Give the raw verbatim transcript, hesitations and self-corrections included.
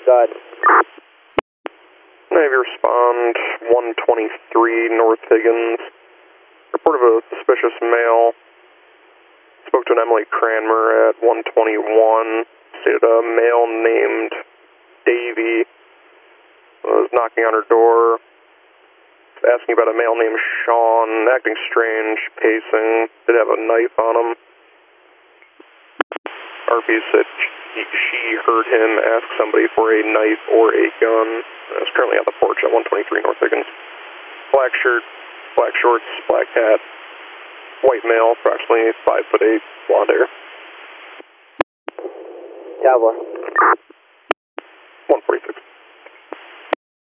Go ahead. Navy respond, one twenty-three North Higgins. Report of a suspicious male. Spoke to an Emily Cranmer at one twenty-one. Stated a male named Davey was knocking on her door, asking about a male named Sean, acting strange, pacing, did have a knife on him. R P said she, she heard him ask somebody for a knife or a gun. I was currently on the porch at one twenty-three North Higgins. Black shirt, black shorts, black hat, white male, approximately five foot eight, blonde hair. Cowboy.